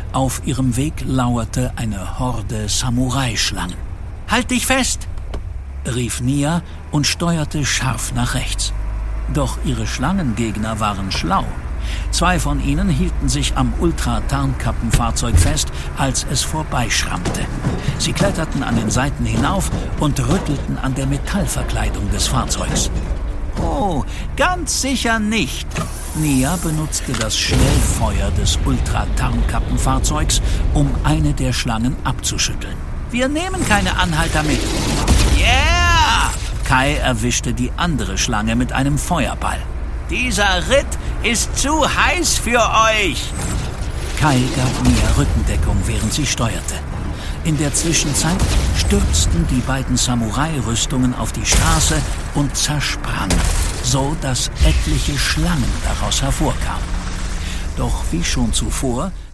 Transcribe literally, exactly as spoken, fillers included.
Auf ihrem Weg lauerte eine Horde Samurai-Schlangen. »Halt dich fest!« rief Nia und steuerte scharf nach rechts. Doch ihre Schlangengegner waren schlau. Zwei von ihnen hielten sich am Ultra-Tarnkappenfahrzeug fest, als es vorbeischrammte. Sie kletterten an den Seiten hinauf und rüttelten an der Metallverkleidung des Fahrzeugs. »Oh, ganz sicher nicht!« Nia benutzte das Schnellfeuer des Ultra-Tarnkappenfahrzeugs, um eine der Schlangen abzuschütteln. »Wir nehmen keine Anhalter mit!« »Yeah!« Kai erwischte die andere Schlange mit einem Feuerball. »Dieser Ritt ist zu heiß für euch!« Kai gab Nia Rückendeckung, während sie steuerte. In der Zwischenzeit stürzten die beiden Samurai-Rüstungen auf die Straße und zersprangen, so dass etliche Schlangen daraus hervorkamen. Doch wie schon zuvor